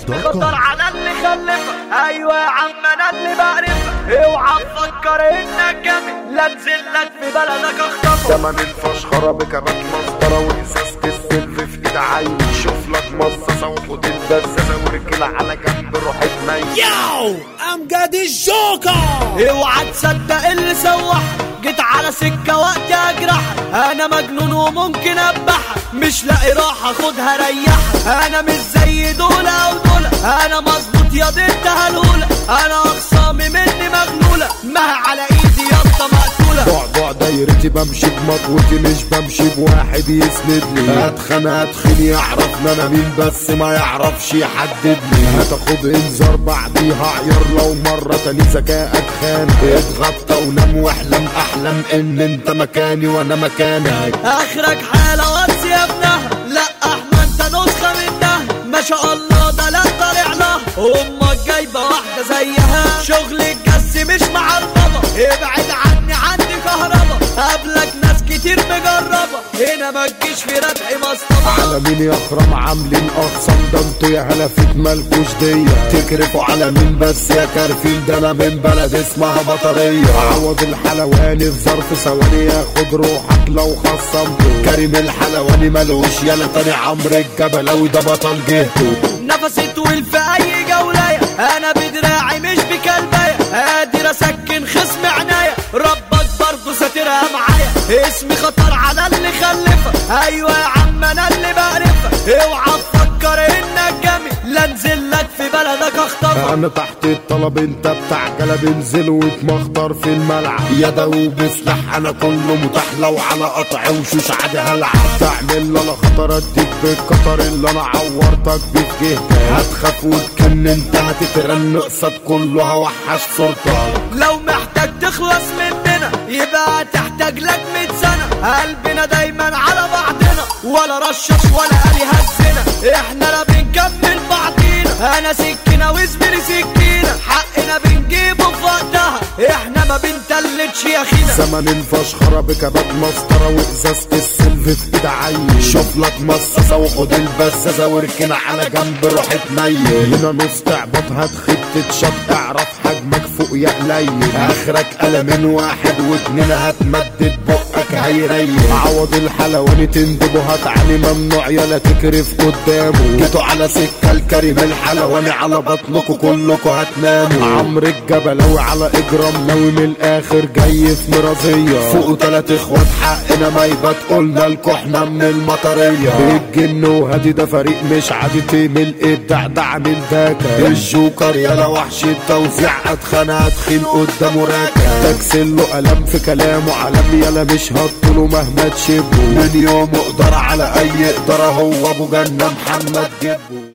خطر على اللي خلفك. ايوه يا عم انا اللي بعرفك، اوعى تفكر انك جامد، لا انزل لك في بلدك اخطفك. زمن الفشخرة بكبات مسطرة وازازة السلف في ايد عين، شوف لك مصاصة وخد الدزازة وركل على جنب روح اتنين. ياو امجد الجوكر، اوعى تصدق اللي سوحك، جيت على سكة وقت اجرحك، انا مجنون وممكن ابحك، مش لاقي راحة خدها ريحك، انا مش زي دول او دول، انا مظبوط يا ضد هلولة، انا اخصامي مني مغلولة، ما على ايدي يابطة مقتولة. بعبع دايرتي بمشي بمطوتي مش بمشي بواحد يسندني، اتخن يعرف انا مين بس ما يعرفش يحددني، هتاخد انذار بعديها عيار لو مرة تاني ذكائك خان، اتغطى ونام واحلم احلم ان انت مكاني وانا مكانك، اخرك حالة واتس يا ابنها، لا احمد انت نسخة منها، ما شاء الله ده لا طالع لها، امك جايبة واحدة زيها، شغل الجس مش معربة، ابعد عني عندي كهربا، قبلك ناس كتير مجربة، هنا ما تجيش في ردعي مصطبة. على مين يا اخرام عاملين اقسام، ده انتوا يا هلافيت مالكوش دية، تكرفوا على مين بس يا كارفين، ده انا من بلد اسمها بطرية، عوض الحلواني في ظرف ثواني ياخد روحك لو خصمته، كريم الحلواني ملوش يالا تاني عمرو الجبلاوي ده بطل جهته، نفسي طويل في اي جولاية، انا بدراعي مش بكلباية، قادر اسكن خصم عناية، ربك برضو ساترها معايا، اسمي خطر على اللي خلفك، ايوه يا عم انا اللي بعرفك، اوعى تفكر انك جامد، لا انزل لك في بلدك اخطفك. انا تحت الطلب انت بتاع جلب، انزل واتمخطر في الملعب، يا دوب سلاح انا كله متاح، لو على قطع وشوش عادي هلعب، تعمل انا خطر اديك بالقطر اللي انا عورتك بجهتك، هتخاف وتكن انت هتترن قصاد كله هوحش صورتك، لو محتاج تخلص مننا يبقى تحتاج لك 100 سنة، قلبنا دايما على بعضنا، ولا رشش ولا قالي هزنا، احنا لا بنكمل بعضينا، انا سكينة وزميلي سكينة، حقنا بنجيبه في وقتها، احنا ما بنتلتش يا خينا. زمن الفشخرة بكبات مسطرة وازازة السلف في ايد عين، شوف لك مصاصة وخد البزازة واركن على جنب روح اتنين، هنا نص تعبط هتخد تتشط، اعرف حجمك فوق يا قليل، اخرك قلمين واحد واتنين هتمدد بقك هيريل، عوض الحلواني تندبه هتعلي ممنوع يالا تكرف قدامه، جيتوا على سكة الكريم الحلواني على بطنكوا كلكوا هتناموا، عمرو الجبلاوي على اجرام ناوي من الاخر جاي في مرازية، فوقوا 3 اخوات حقنا ما يبات قلنا لكوا احنا من المطرية، الجن وهادي ده فريق مش عادي تيم الابداع ده عامل داكا، الجوكر يالا وحش التوزيع اتخن هتخين قدامه راكا، تكسله قلم في كلامه علم يالا مش هطله مهما تشبه، من يوم اقدر على اي اقدر هو ابو جنة محمد جبه.